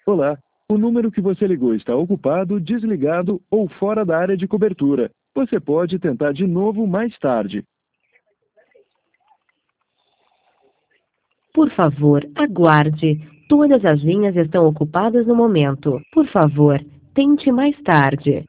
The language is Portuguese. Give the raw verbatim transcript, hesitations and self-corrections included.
Olá, o número que você ligou está ocupado, desligado ou fora da área de cobertura. Você pode tentar de novo mais tarde. Por favor, aguarde. Todas as linhas estão ocupadas no momento. Por favor, tente mais tarde.